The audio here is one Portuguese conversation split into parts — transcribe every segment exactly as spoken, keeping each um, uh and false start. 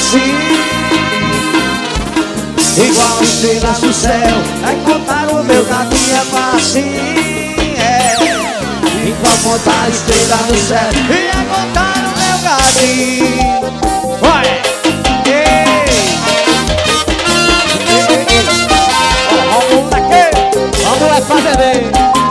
facinho. Igual estrelas do céu, é contar o meu gatinho é facinho, é. Igual contar estrelas do céu, e é contar o meu gatinho. Vai! Ei! Vamos daqui! Vamos lá fazer!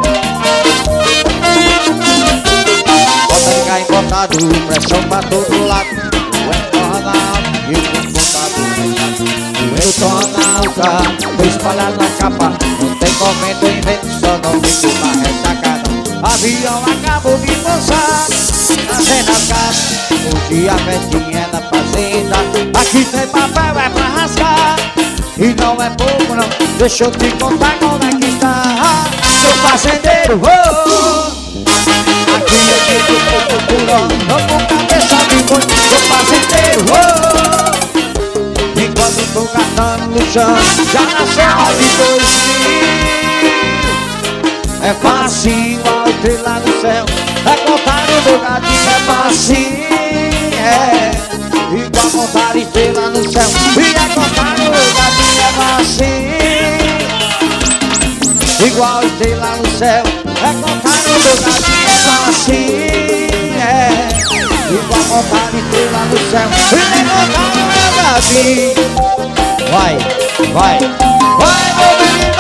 Bota de cá embotado, pressão pra todo lado. O Ronaldo e o embotado. Eu tô na alta, tô espalhado na capa. Não tem momento em vento, só não fico na ressacada. Avião acabou de pousar, nascendo as casas. Hoje a festinha é na fazenda. Aqui tem papel, é pra rasgar. E não é pouco não, deixa eu te contar como é que está. Sou fazendeiro, oh! Aqui eu fico pouco por hora, não com cabeça de boi. Sou fazendeiro, oh! Enquanto tô gastando no chão, já nasceu a de dois mil. É facinho, igual estrela no céu. É contar o meu gatinho, é facinho, é. Igual contar estrela no céu. E é contar o meu gatinho, é facinho. Igual estrela no céu. É contar o meu gatinho, é facinho, é. Igual contar estrela no céu. E é contar o meu gatinho. Vai, vai, vai, meu menino.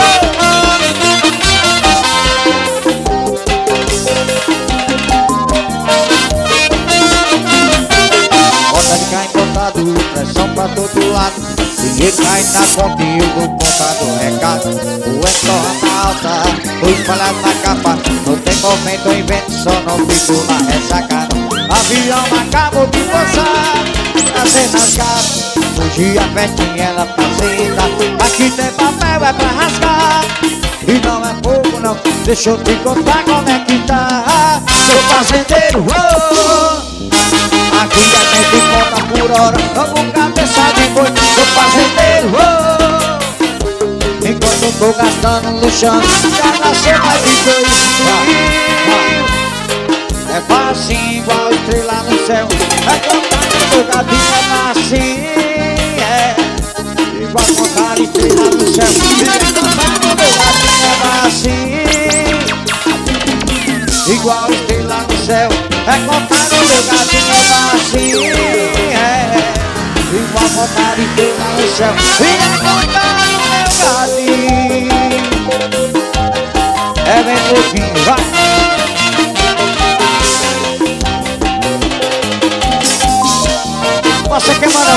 Bota de cá embotado, pressão pra todo lado. Ninguém cai na pontinha do pontado recado. O entorno alta, tô espalhado na capa. Não tem momento em vento, só não fico na ressacada. Avião acabou de pousar, nascendo as capas. Hoje a festinha é na fazenda. Aqui tem papel, é pra rasgar. E não é pouco não, deixa eu te contar como é que tá. Sou fazendeiro, oh! Aqui a gente conta por hora, vamos cabeça de boi. Sou fazendeiro, oh! Enquanto eu tô gastando no chão, já nasceu mais de dois mil. É facinho, igual estrela no céu. É contar o meu gatinho, é facinho. Igual contar estrela no céu. E é contar o meu gatinho, é facinho. Igual estrela no céu. É contar o meu gatinho, é facinho, é. Igual contar estrela no céu. E é contar o meu gatinho. É bem pouquinho, vai. Você quer morar